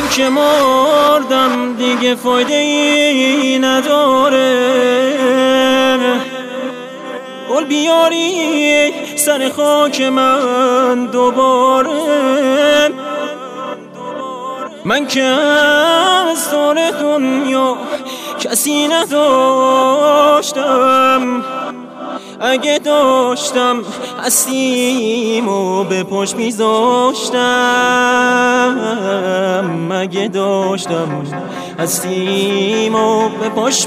من که مردم دیگه فایده ای نداره. گل بیاری سر خاک من دوباره. من که از دور دنیا کسی نداشتم، اگه داشتم هستیمو به پشت میذاشتم. اگه داشتم هستیمو به پشت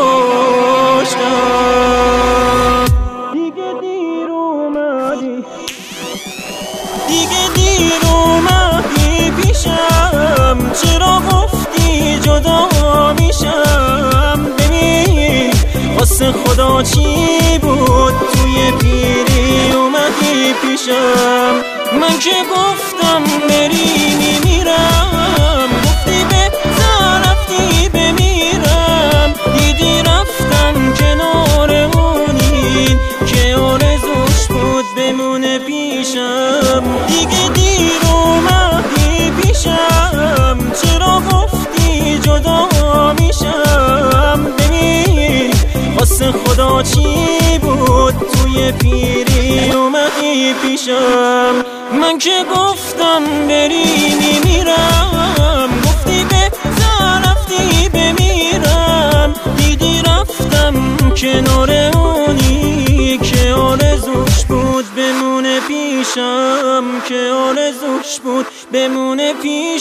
میذاشتم. دیگه دیر اومدی، دیگه دیر اومدی پیشم. چرا گفتی جدا میشم؟ ببین واسه خدا چی بود توی پیری اومدی پیشم. من که گفتم بری میمیرم، گفتی بهتر رفتی بمیرم. دیدی رفتم کنار اونین که آرزوش بود بمونه پیشم. دیگه دیر اومدی پیشم. چرا گفتی جدا میشم؟ ببین واسه خدا چی بود توی پیری اومدی پیشم. من که گفتم بری میمیرم، گفتی بهتر رفتی بمیرم. دیدی رفتم کنار اونی که آرزوش بود بمونه پیشم، که آرزوش بود بمونه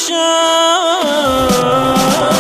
پیشم.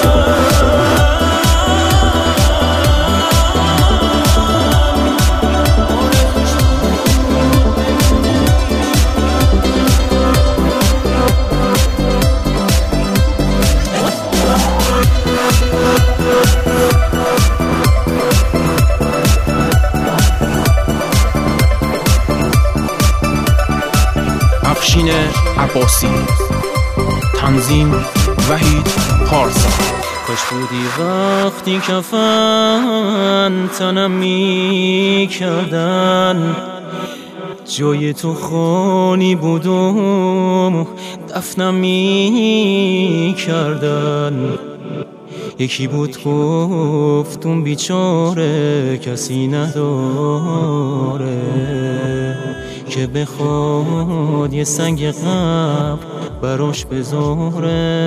افشین عباسی، تنظیم وحید پارسا. کاش بودی وقتی کفن تنم می کردن، جای تو خالی بود و دفنم می کردن. یکی بود گفت اون بیچاره کسی نداره که بخواد یه سنگ قبر براش بذاره،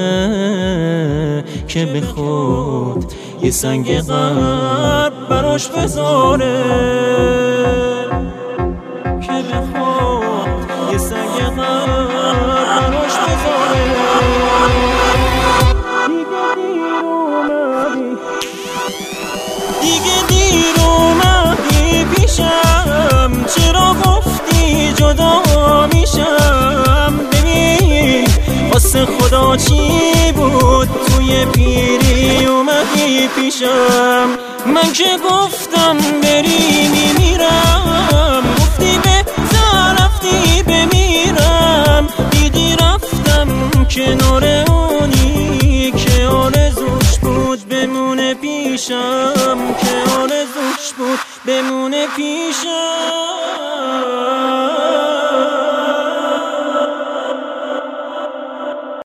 که بخواد یه سنگ قبر براش بذاره، که بخواد یه سنگ قبر براش بذاره. دیگه دیر اومدی پیشم. چرا گفتی جدا میشم؟ ببین واسه خدا چی بود توی پیری اومدی پیشم. من که گفتم بری میمیرم، گفتی بهتر رفتی بمیرم. دیدی رفتم کنار اونی که آرزوش بود بمونه پیشم، که آرزوش بود بمونه پیشم.